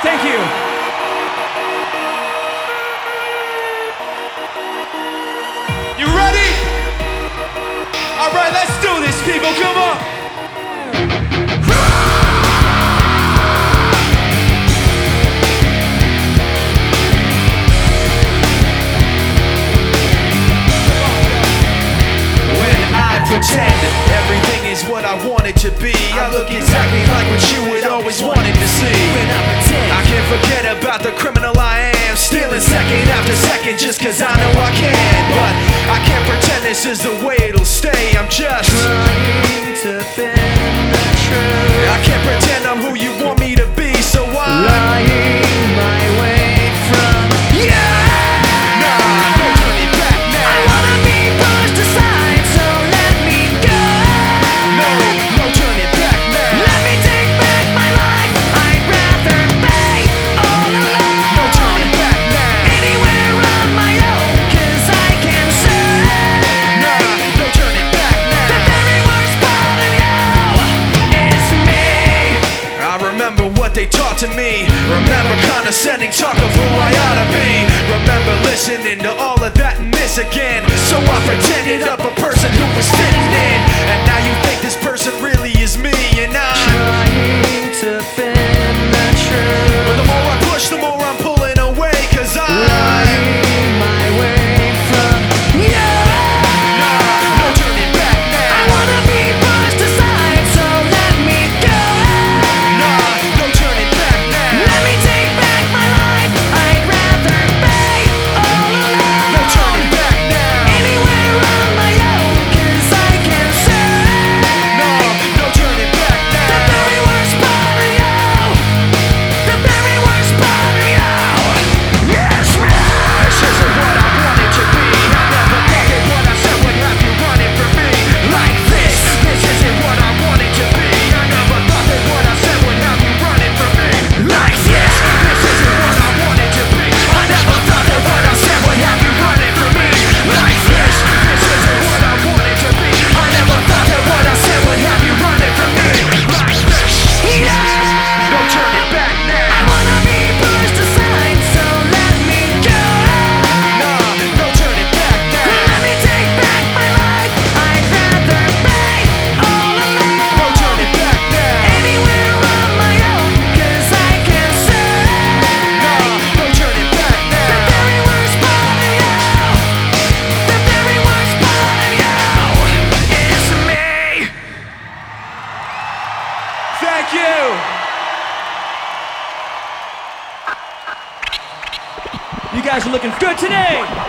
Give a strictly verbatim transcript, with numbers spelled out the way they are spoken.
Thank you. You ready? All right, let's do this, people. Come on. When I pretend everything is what I want it to be, I look exactly like what you had always wanted to see. When I pretend, I can't forget about the criminal I am, stealing second after second just cause I know I can. But I can't pretend this is the way it'll stay. I'm just trying to bend the truth, I can't pretend I'm who you want me to be, so I'm lying my way from yeah! Nah, no turning back now. I wanna be pushed aside, so let me go. No, no turning back now. Let me take back my life. I'd rather be all alone. No turning back now. Anywhere on my own, cause I can say Nah, no turning back now. the very worst part of you is me. I remember what they taught to me. Remember condescending talk of who I ought to be. Remember listening to all of that and this again. So I pretended up a person who was fitting in. And now you think this person really is me. And I'm Trying to bend the truth, but the more I push, the more I'm pulling away. Cause I lying my way from you. Nah, no turning back I now. wanna be pushed aside, so let me go. Nah, no turning back now. Let me take back my life. I'd rather be all alone. No turning back now. Anywhere on my own, cause I can say Nah, no turning back the now. very worst part of you. The very worst part of you. Yes, man. This isn't what I wanted to be. I never thought that what I said would have you running from me like this. This isn't what I wanted to be. I never thought that what I said would have you running from me like this. This isn't what I wanted to be. I never thought that what I said would have you running from me like this. This isn't what I wanted to be. I never thought that what I said would have you running from me like this. No turning back I now. wanna be pushed aside, so let me go. Nah, no turning back now. Let me take back my life. I'd rather be all alone. No turning back now. Anywhere on my own, cause I can say Nah, no turning back the now. very worst part of you. The very worst part of you is me. Thank you. You guys are looking good today.